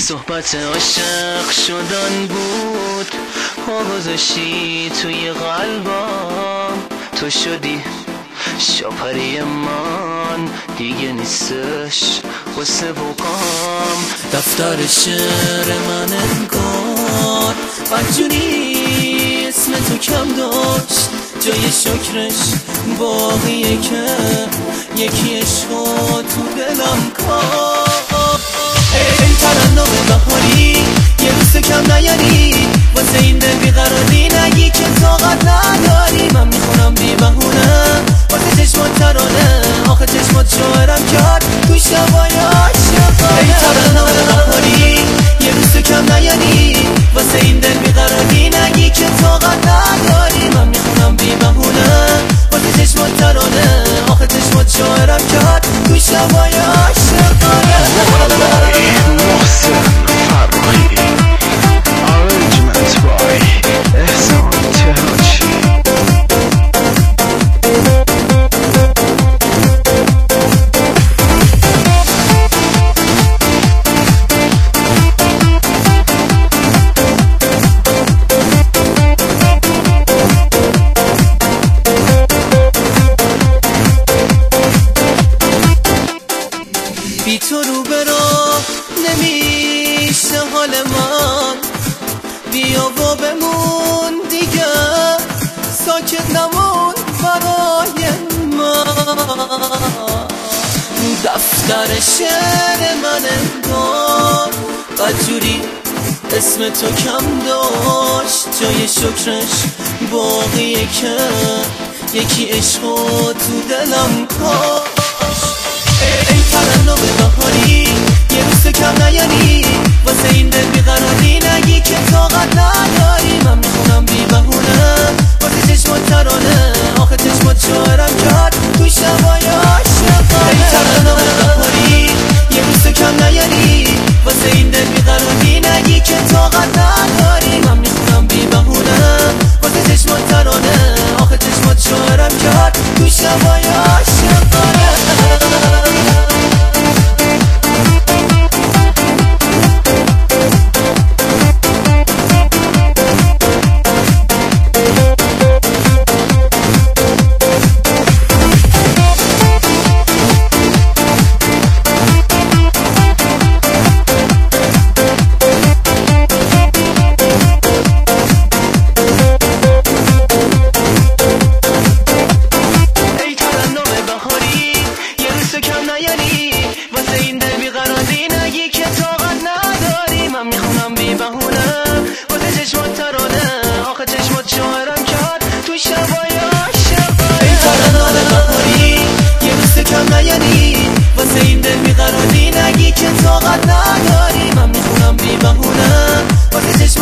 صحبت عاشق شدن بود، پا گذاشتی توی قلبم، تو شدی شاپری من، دیگه نیستش واسه بقام. دفتر شعر من انگار بدجوری اسم تو کم داشت، جای شکرش باقیه که یکی عشقا تو دلم کار. ای ترنم بهاری یه روز کم نیاری، واسه این دل بیقراری نگی که طاقت نداری. من میخونم بی بهونه واسه چشمات ترانه، آخه چشمات شاعرم کرد تو شبای عاشقانه. ای ترنم بهاری یه روز کم نیاری، واسه این دل بیقراری نگی که طاقت نداری. من میخونم بی بهونه واسه چشمات ترانه، آخه چشمات شاعرم کرد تو شبای عاشقانه. بی تو رو به راه نمیشه حال من، بیا و بمون دیگه ساکت نمون برای من. دفتر شعر من انگار بدجوری اسم تو کم داشت، جای شکرش باقیه که یکی عشقا تو دلم کاشت. ای ترنم بهاری یه روز کم نیاری، واسه این دل بیقراری نگی که طاقت نداری. من میخونم بی بهونه واسه چشمات ترانه، آخه چشمات شاعرم کرد تو شبای عاشقانه. ای ترنم بهاری یه روز کم نیاری، واسه این دل بیقراری نگی که طاقت نداری. من میخونم بی بهونه واسه چشمات ترانه، آخه چشمات شاعرم کرد تو شبای عاشقانه. میخونم بی بهونه واسه چشمات ترانه، آخه چشمات شاعرم کرد تو شبای عاشقانه. ای ترنم بهاری یه روز کم نیاری، واسه این دل بیقراری نگی که طاقت نداری. من میخونم بی بهونه واسه چشمات